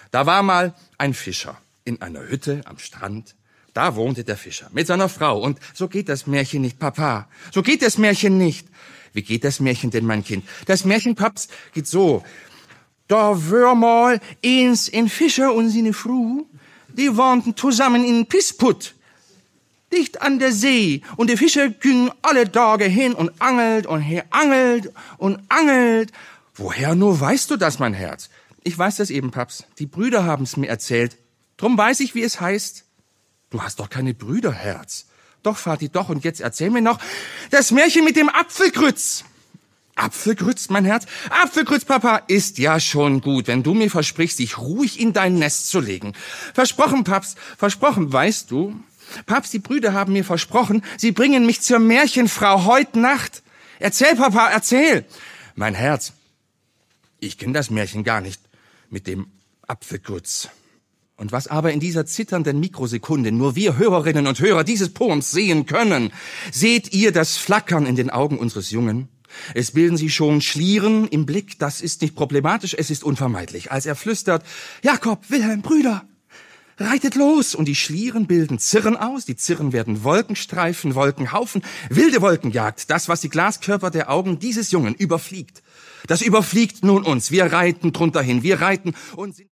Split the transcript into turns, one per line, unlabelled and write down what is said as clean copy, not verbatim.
Da war mal ein Fischer in einer Hütte am Strand. Da wohnte der Fischer mit seiner Frau. Und so geht das Märchen nicht, Papa. So geht das Märchen nicht. Wie geht das Märchen denn, mein Kind? Das Märchen, Paps, geht so. Da wär mal eins ein Fischer und seine Frau, die wohnten zusammen in Pisput, dicht an der See. Und der Fischer ging alle Tage hin und angelt und her angelt und angelt. Woher nur weißt du das, mein Herz? Ich weiß das eben, Paps. Die Brüder haben's mir erzählt. Drum weiß ich, wie es heißt. Du hast doch keine Brüder, Herz. Doch, Vati, doch. Und jetzt erzähl mir noch das Märchen mit dem Apfelgrütz. Apfelgrütz, mein Herz? Apfelgrütz, Papa, ist ja schon gut, wenn du mir versprichst, dich ruhig in dein Nest zu legen. Versprochen, Paps, versprochen, weißt du? Paps, die Brüder haben mir versprochen, sie bringen mich zur Märchenfrau heut Nacht. Erzähl, Papa, erzähl. Mein Herz, ich kenn das Märchen gar nicht mit dem Apfelgrütz. Und was aber in dieser zitternden Mikrosekunde nur wir Hörerinnen und Hörer dieses Poems sehen können, seht ihr das Flackern in den Augen unseres Jungen? Es bilden sich schon Schlieren im Blick, das ist nicht problematisch, es ist unvermeidlich. Als er flüstert, Jakob, Wilhelm, Brüder, reitet los! Und die Schlieren bilden Zirren aus, die Zirren werden Wolkenstreifen, Wolkenhaufen, wilde Wolkenjagd, das, was die Glaskörper der Augen dieses Jungen überfliegt. Das überfliegt nun uns, wir reiten drunter hin, wir reiten und sind